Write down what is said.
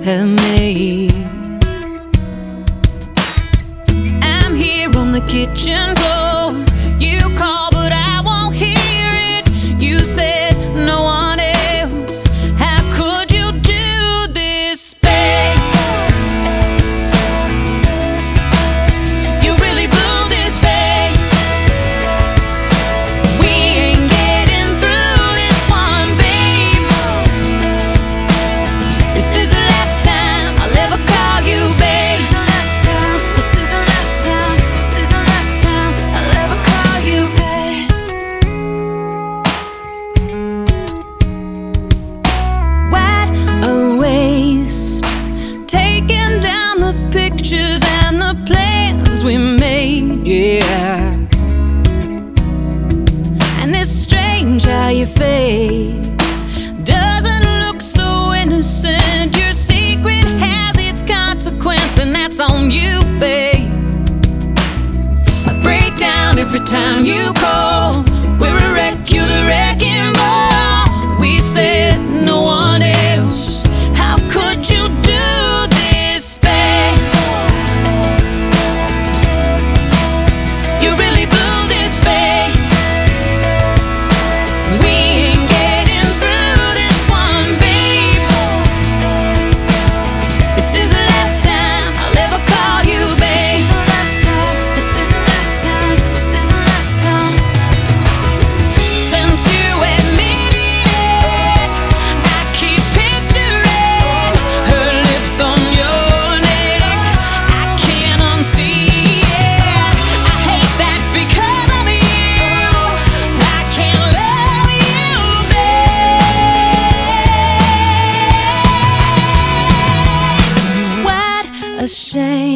have made. I'm here on the kitchen floor. You call, but I won't hear it. You said no one else. How could you do this, babe? You really blew this, babe. We ain't getting through this one, babe. This is the last time I'll ever call you, babe. This is the last time, this is the last time, this is the last time I'll ever call you, babe. What a waste, taking down the pictures and the plans we made, yeah. And it's strange how your face doesn't look so innocent. Your secret has its consequence, and that's on you, babe. I break down every time you call. We're a wreck, you're the wrecking ball. We said no one else. How could you do this, babe? You really blew this, babe. We ain't getting through this one, babe. This is the last time I'll ever call you, This babe. is the last time, this is the last time, this is the last time. Since you admitted it, I keep picturing her lips on your neck. I can't unsee it. I hate that because of you, I can't love you, babe. What a shame.